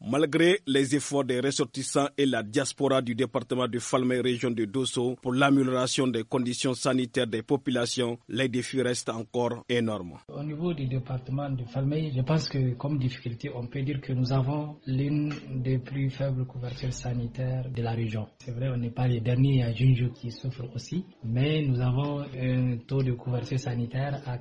Malgré les efforts des ressortissants et la diaspora du département de Falmey, région de Dosso, pour l'amélioration des conditions sanitaires des populations, les défis restent encore énormes. Au niveau du département de Falmey, je pense que comme difficulté, on peut dire que nous avons l'une des plus faibles couvertures sanitaires de la région. C'est vrai, on n'est pas les derniers, il y a Junju qui souffre aussi, mais nous avons un taux de couverture sanitaire à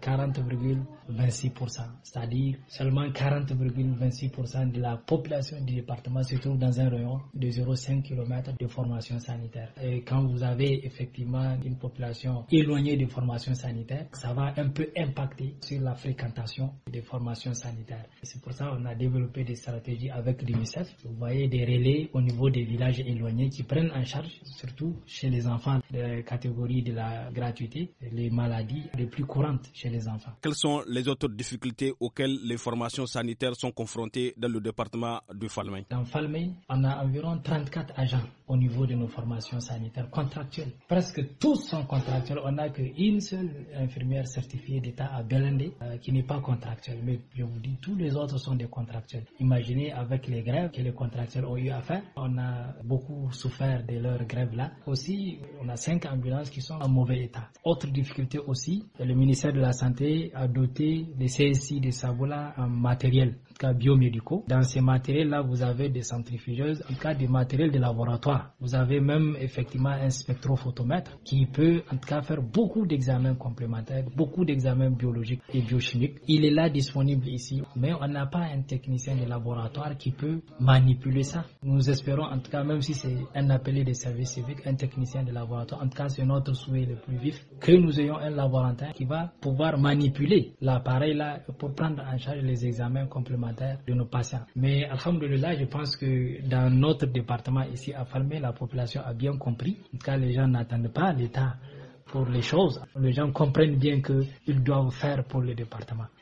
40,26%, c'est-à-dire seulement 40,26% de la population du département se trouve dans un rayon de 0,5 km de formation sanitaire. Et quand vous avez effectivement une population éloignée de formation sanitaire, ça va un peu impacter sur la fréquentation des formations sanitaires. C'est pour ça qu'on a développé des stratégies avec l'UNICEF. Vous voyez des relais au niveau des villages éloignés qui prennent en charge, surtout chez les enfants, de catégorie de la gratuité, les maladies les plus courantes chez les enfants. Quelles sont les autres difficultés auxquelles les formations sanitaires sont confrontées dans le département de Falmey? Dans Falmey, on a environ 34 agents au niveau de nos formations sanitaires contractuelles. Presque tous sont contractuels. On n'a qu'une seule infirmière certifiée d'État à Belendé qui n'est pas contractuelle. Mais je vous dis, tous les autres sont des contractuels. Imaginez avec les grèves que les contractuels ont eu à faire. On a beaucoup souffert de leurs grèves-là. Aussi, on a 5 ambulances qui sont en mauvais état. Autre difficulté aussi, le ministère de la Santé a doté les CSI de Saboula en matériel, en tout cas biomédicaux. Dans ces matériels-là, vous avez des centrifugeuses, en tout cas des matériels de laboratoire. Vous avez même effectivement un spectrophotomètre qui peut en tout cas faire beaucoup d'examens complémentaires, beaucoup d'examens biologiques et biochimiques. Il est là disponible ici, mais on n'a pas un technicien de laboratoire qui peut manipuler ça. Nous espérons en tout cas, même si c'est un appelé des services civiques, un technicien de laboratoire, en tout cas c'est notre souhait le plus vif, que nous ayons un laboratoire qui va pouvoir manipuler l'appareil là pour prendre en charge les examens complémentaires de nos patients. Mais alhamdoulilah, je pense que dans notre département ici à Falmey, la population a bien compris. En tout cas, les gens n'attendent pas l'État pour les choses. Les gens comprennent bien qu'ils doivent faire pour le département.